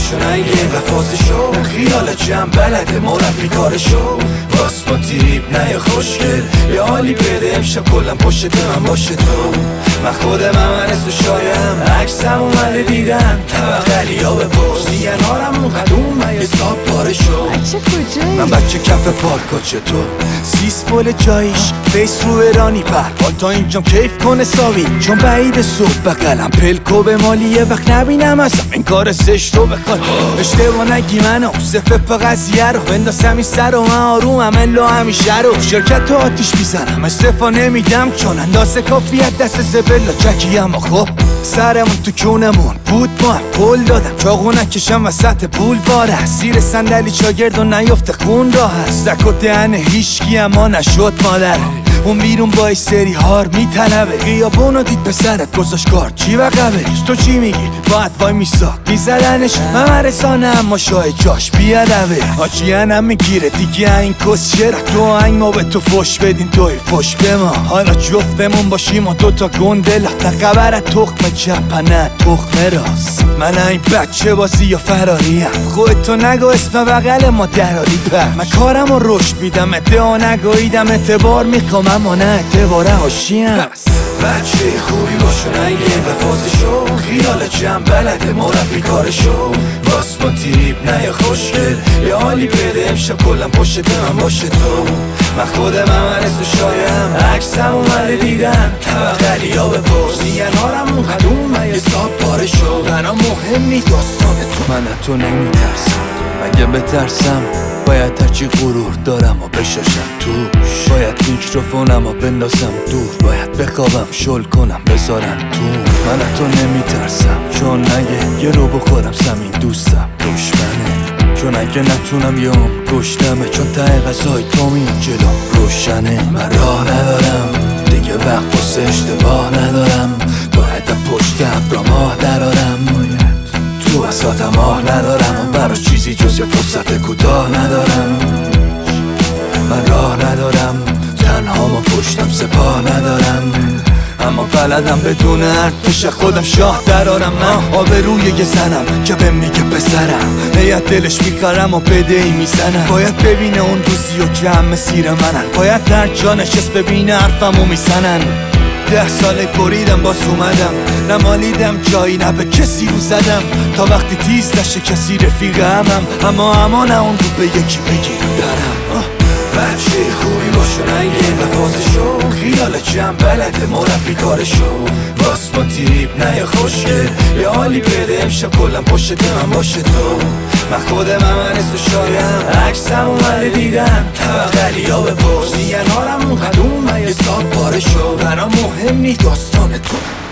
باشو نگه وفازشو خیال جمع بلده مربی کارشو باسپان تریب نه یا خوشگل یه حالی بده امشب کلم پشت من باشه تو من خودم امرس و شایم عکسم اومده دیدن طبقلی ها بپرس میگن هارمون قدوم من یه ساب پاره شو بچه کجایی؟ من بچه کف پارکا چطور سیس پول جاییش فیس رو ایرانی پر تا اینجام کیف کنه ساوی چون بعید صبح بقلم پلکو به مالی یه وقت نبینم ازم این کار زشتو بخواد اشتباه نگی منو صفه پا قضیه رو بندازم این سر و من آرومم الا همیشه رو شرکت تو آتیش میزنم استفا نمیدم چون اندازه کافیت دست زبلا چکیم و خب سرمون تو کونمون بود ما هم پول دادم چاقو نکشم وسط پول باره زیر صندلی چاگرد و نیفته خون راه هست زک و دهن هیشگی اما نشد مادر اون بیرون با ای سری هار میطلبه غیابونو دید پسرت گذاشت کار چی وقبش تو چی میگی باید وای میساد میزدنش من مرسانه اما شای جاش بیادبه آجیانم میگیره دیگه این کس چرا تو آهنگ ما به تو فش بدین توی فش به ما حالا جفتمون باشیم و دوتا گندلا تقبرت تخم چپ نه تخم راست من این بچه بازی یا فراریم خودتو نگو اسم بغل ما دراری پر من کارم رو رشد میدم ادعا نگویدم اعتبار میخوام اما نه اعتبار هاشیم بچه خوبی باشو نگه وفازشو خیال جمع بلده مربی کارشو باسپان تریب نه یا خوشگل یه حالی بده امشب کلم پشت من باشه تو من خودم امرس و شایم عکسم اومده دیدن طبقلی ها بپرس میگن هارمون قدوم من یه ساب پاره شو برام مهم نیست داستان تو من تو نمیترسم اگه بترسم باید هرچی غرور دارم و بشاشم توش باید میکروفونم و بندازم دور باید بخوابم شل کنم بذارم تو من تو نمیترسم چون نگه یه رو بخورم زمین دوستم دشمنه چون اگه نتونم یه هم گشتمه چون ته غذای تو میاد جلو روشنه من راه ندارم دیگه وقت واسه اشتباه ندارم باید پشت ابرا ماه درارم تو وسطم آه ندارم برای چیزی جز یه فرصت کوتاه ندارم من راه ندارم تنها ما پشتم سپاه ندارم اما بلدم بدون ارتش خودم شاه درارم من آبروی یه زنم که بهم میگه پسرم هیت دلش میخرم و بده ای میزنم باید ببینه اون روزی و که هم مسیر منن باید در جا نشست ببینه حرفمو میزنن 10 ساله بریدم باز اومدم نمالیدم جایی نه به کسی رو زدم تا وقتی تیز نشه کسی رفیق همم اما نه اون رو به یکی بگیرم برم بچه خوبی باشو نگه وفازشو خیال جمع بلده مربی کارشو باسپان تریب نه یا خوشگل یه حالی بده امشب کلم پشت من باشه تو من خودم امرس و شایم عکسم اومده دیدن طبقلی ها بپرس میگن هارمون قدوم من یه ساب پاره شو برام مهم نیست داستان تو